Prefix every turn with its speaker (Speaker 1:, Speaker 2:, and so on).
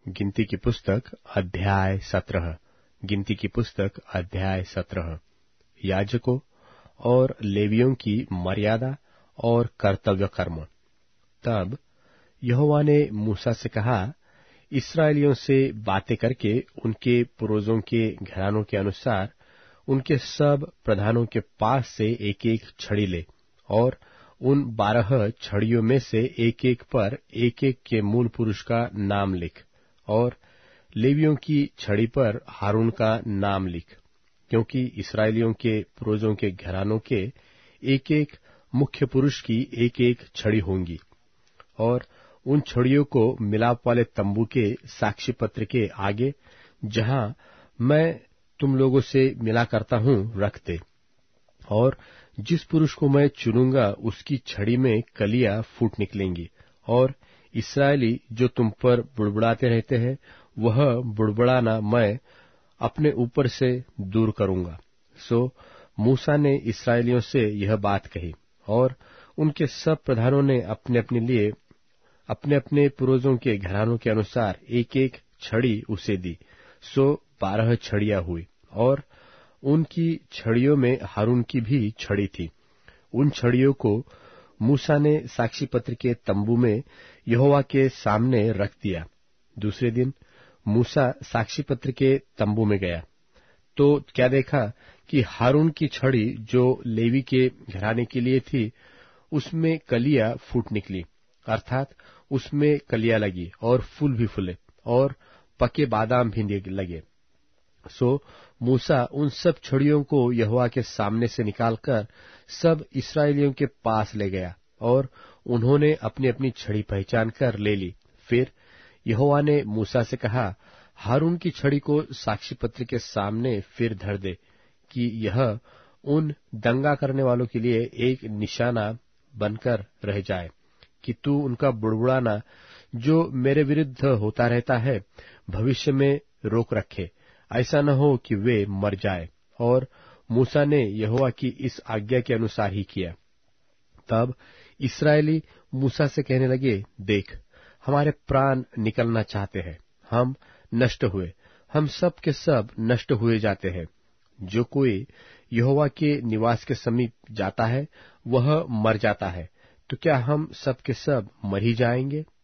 Speaker 1: गिनती की पुस्तक अध्याय 17। गिनती की पुस्तक अध्याय 17। याजकों और लेवियों की मर्यादा और कर्तव्य कर्म। तब यहोवा ने मूसा से कहा, इस्राएलियों से बातें करके उनके पूर्वजों के घरानों के अनुसार उनके सब प्रधानों के पास से एक एक छड़ी ले, और उन 12 छड़ियों में से एक एक पर एक एक के मूल पुरुष का नाम लिख, और लेवियों की छड़ी पर हारून का नाम लिख, क्योंकि इस्राएलियों के पूर्वजों के घरानों के एक एक मुख्य पुरुष की एक एक छड़ी होंगी। और उन छड़ियों को मिलाप वाले तंबू के साक्षी पत्र के आगे, जहां मैं तुम लोगों से मिला करता हूं, रख दे। और जिस पुरुष को मैं चुनूंगा उसकी छड़ी में कलियां फूट निकलेंगी, और इस्राएली जो तुम पर बुड़बुड़ाते रहते हैं, वह बुड़बुड़ाना मैं अपने ऊपर से दूर करूंगा। सो मूसा ने इस्राएलियों से यह बात कही, और उनके सब प्रधानों ने अपने अपने लिए अपने अपने पूर्वजों के घरानों के अनुसार एक एक छड़ी उसे दी। सो 12 छड़ियां हुई, और उनकी छड़ियों में हारून की भी छड़ी थी। उन छड़ियों को मूसा ने साक्षी पत्र के तंबू में यहोवा के सामने रख दिया। दूसरे दिन मूसा साक्षी पत्र के तंबू में गया, तो क्या देखा कि हारून की छड़ी जो लेवी के घराने के लिए थी, उसमें कलियां फूट निकली, अर्थात उसमें कलियां लगी, और फूल भी फूले, और पके बादाम भी लगे। सो मूसा उन सब छड़ियों को यहोवा के सामने से निकालकर सब इस्राएलियों के पास ले गया, और उन्होंने अपनी अपनी छड़ी पहचान कर ले ली। फिर यहोवा ने मूसा से कहा, हारून की छड़ी को साक्षी पत्र के सामने फिर धर दे, कि यह उन दंगा करने वालों के लिए एक निशाना बनकर रह जाए, कि तू उनका बुड़बुड़ाना जो मेरे विरुद्ध होता रहता है, भविष्य में रोक रखे, ऐसा न हो कि वे मर जाए। और मूसा ने यहोवा की इस आज्ञा के अनुसार ही किया। तब इस्राएली मूसा से कहने लगे, देख, हमारे प्राण निकलना चाहते हैं, हम नष्ट हुए, हम सब के सब नष्ट हुए जाते हैं। जो कोई यहोवा के निवास के समीप जाता है, वह मर जाता है, तो क्या हम सब के सब मर ही जाएंगे?